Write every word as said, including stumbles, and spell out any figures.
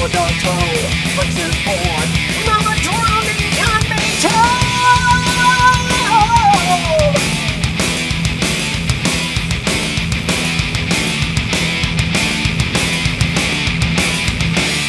undertow. Fritz is born. Mama drowning on me too.